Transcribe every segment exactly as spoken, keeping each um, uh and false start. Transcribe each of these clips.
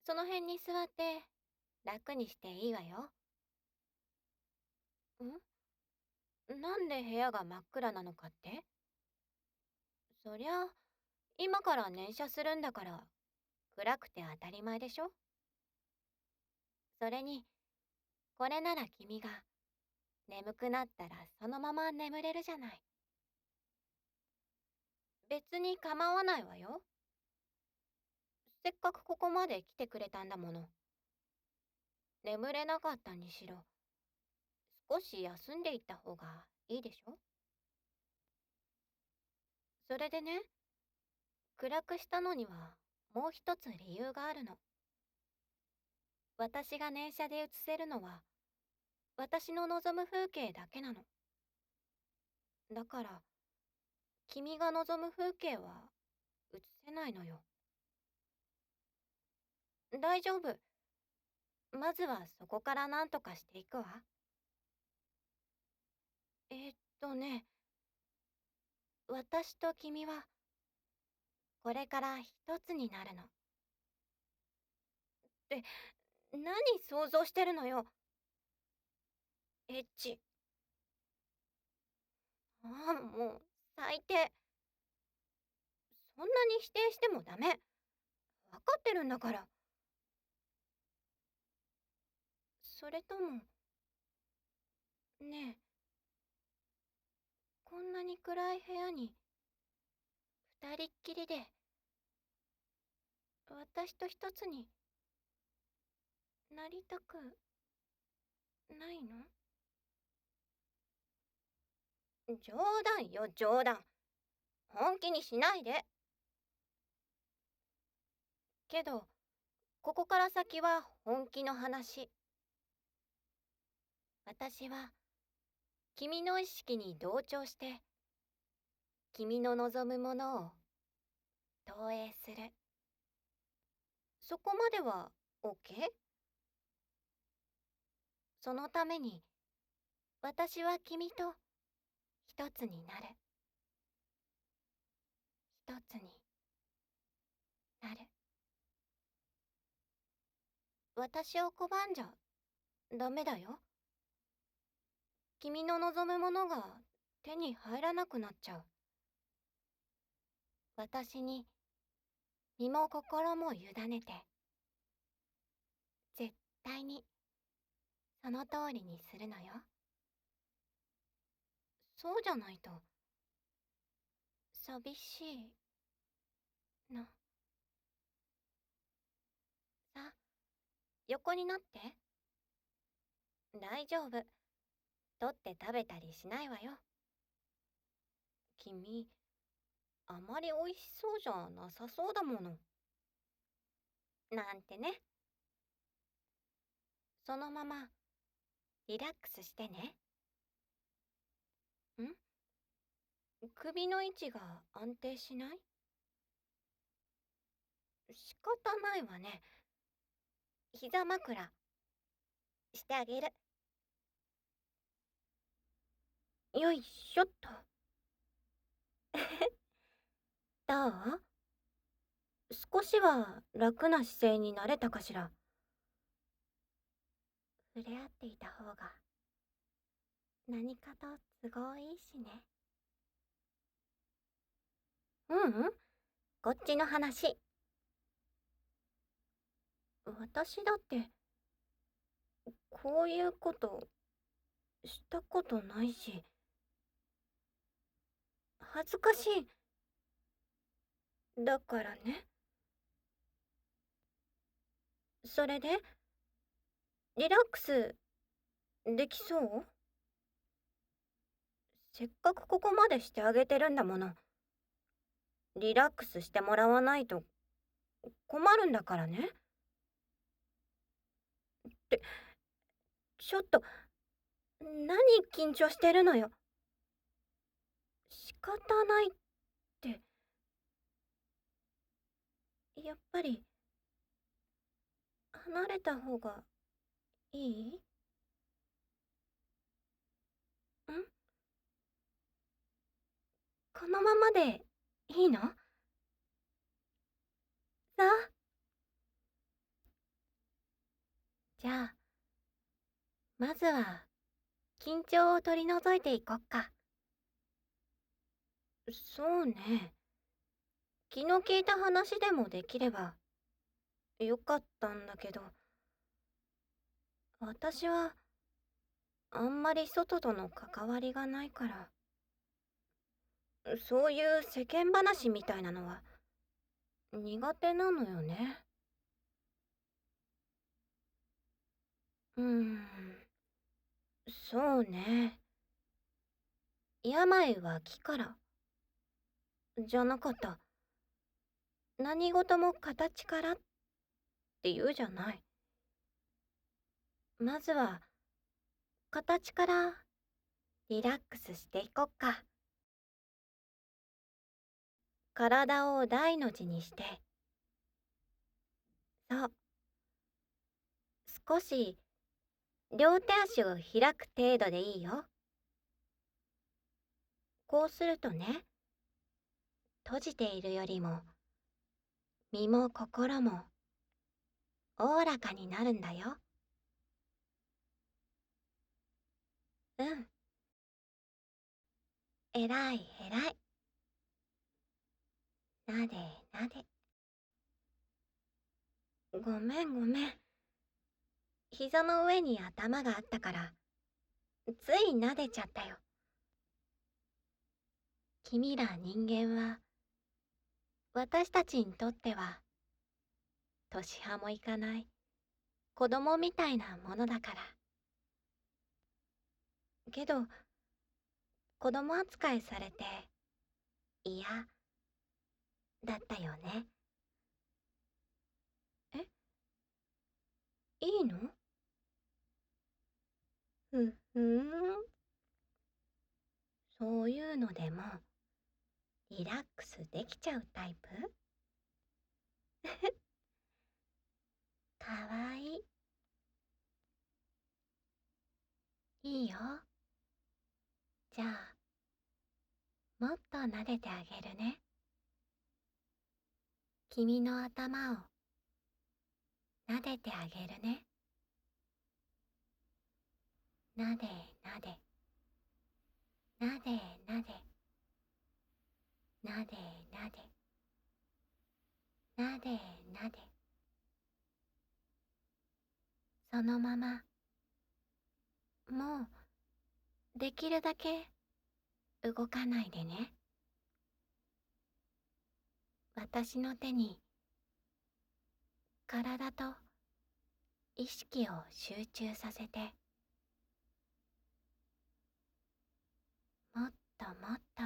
その辺に座って楽にしていいわよ。んなんで部屋が真っ暗なのかって？そりゃ、今から念写するんだから、暗くて当たり前でしょ。それに、これなら君が眠くなったらそのまま眠れるじゃない。別に構わないわよ。せっかくここまで来てくれたんだもの。眠れなかったにしろ、少し休んでいった方がいいでしょ。それでね、暗くしたのにはもう一つ理由があるの。私が念写で写せるのは、私の望む風景だけなの。だから、君が望む風景は写せないのよ。大丈夫。まずはそこから何とかしていくわ。えーっとね、私と君はこれから一つになるの。って、何想像してるのよ。エッチ。ああ、もう、最低。そんなに否定してもダメ。わかってるんだから。それとも、ねえ、こんなに暗い部屋に二人っきりで、私と一つになりたくないの？冗談よ、冗談。本気にしないで。けど、ここから先は本気の話。私は、君の意識に同調して、君の望むものを投影する。そこまでは OK？ そのために、私は君と一つになる。一つになる。私を拒んじゃダメだよ。君の望むものが手に入らなくなっちゃう。私に身も心も委ねて、絶対にその通りにするのよ。そうじゃないと、寂しいな。さ、横になって。大丈夫。取って食べたりしないわよ。君、あまり美味しそうじゃなさそうだもの。なんてね。そのまま、リラックスしてね。ん首の位置が安定しない？仕方ないわね。膝枕してあげる。よいしょっと。どう？少しは楽な姿勢になれたかしら。触れ合っていた方が何かと都合いいしね。ううん、こっちの話。私だってこういうことしたことないし、恥ずかしい。だからね。それで、リラックスできそう？せっかくここまでしてあげてるんだもの。リラックスしてもらわないと困るんだからね。って、ちょっと、何緊張してるのよ。仕方ないって、やっぱり、離れた方がいい？んこのままでいいの？さあ、 じゃあ、まずは緊張を取り除いていこっか。そうね。気の利いた話でもできればよかったんだけど、私はあんまり外との関わりがないから、そういう世間話みたいなのは苦手なのよね。うーん、そうね。病は気からじゃなかった。何事も形からって言うじゃない。まずは形からリラックスしていこっか。体を大の字にして、そう、少し両手足を開く程度でいいよ。こうするとね、閉じているよりも身も心もおおらかになるんだよ。うん、えらいえらい。なでなで。ごめんごめん。膝の上に頭があったから、つい撫でちゃったよ。君ら人間は、私たちにとっては、年派もいかない子供みたいなものだから。けど、子供扱いされて嫌だったよね。え、いいの？ふふーん。そういうのでもリラックスできちゃうタイプ？かわいい。いいよ。じゃあ、もっと撫でてあげるね。君の頭を撫でてあげるね。なでなで、なでなで、なでなで、なでなで。そのまま、もう、できるだけ動かないでね。私の手に、体と意識を集中させて、もっともっと、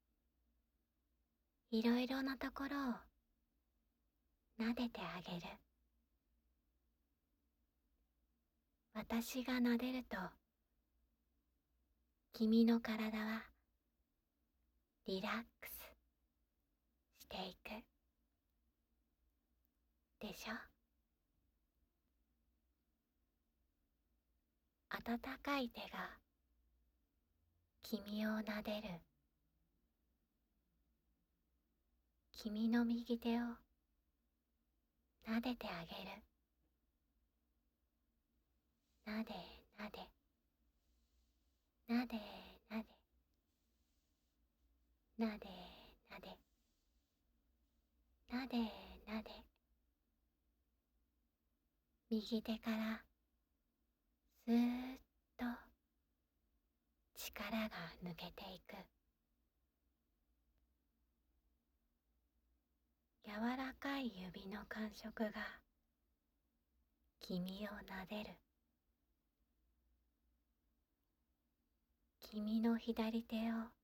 いろいろなところを撫でてあげる。私が撫でると、君の体はリラックスしていくでしょ。温かい手が君を撫でる。君の右手を撫でてあげる。なでなで、なでなで、なでなで、なでなで。右手からスーッと力が抜けていく。柔らかい指の感触が君を撫でる。君の左手を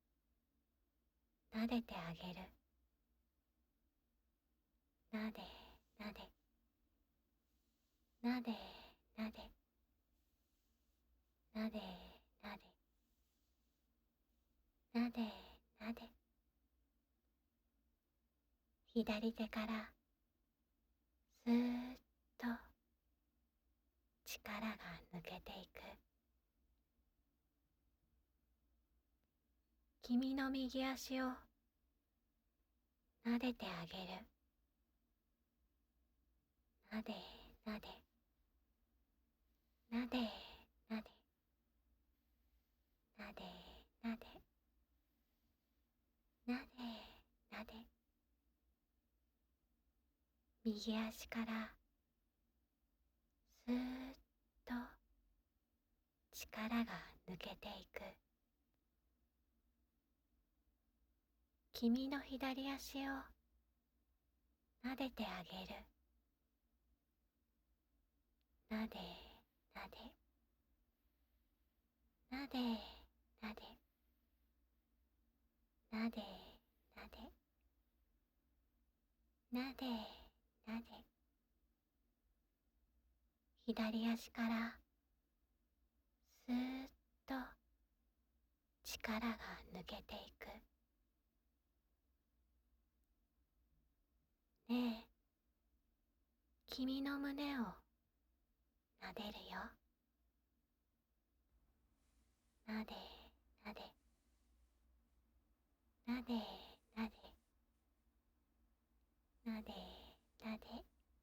撫でてあげる。なでなで、なでなで、なでなで、なでなで。左手からスーッと力が抜けていく。君の右足を撫でてあげる。なでなで、 なでなでなでなでなでなで、右足からスーッと力が抜けていく。君の左足を撫でてあげる。なでなでなでなでなでなでなでなで、左足からスーッと力が抜けていく。ねえ、君の胸を撫でるよ。なでなでなでなでなでなで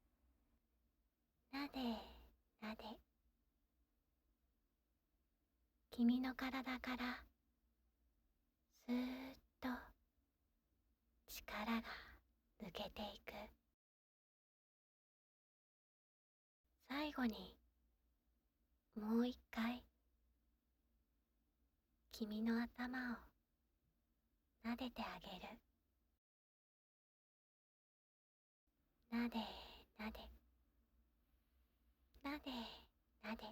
なでなで、君の体からスーッと力が抜けていく。最後にもう一回君の頭を撫でてあげる。なでなでなでなで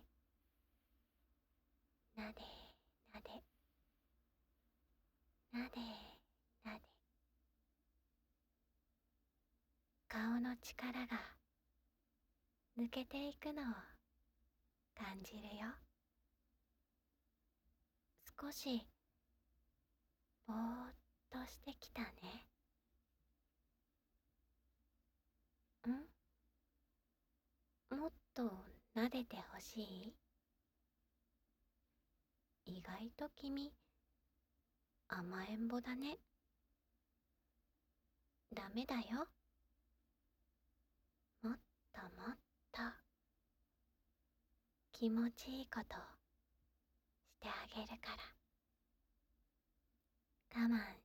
なでなでなでなで、顔の力が抜けていくのを感じるよ。少しぼーっとしてきたね。んもっと撫でてほしい？意外と君甘えん坊だね。ダメだよ。もっともっと気持ちいいことしてあげるから、我慢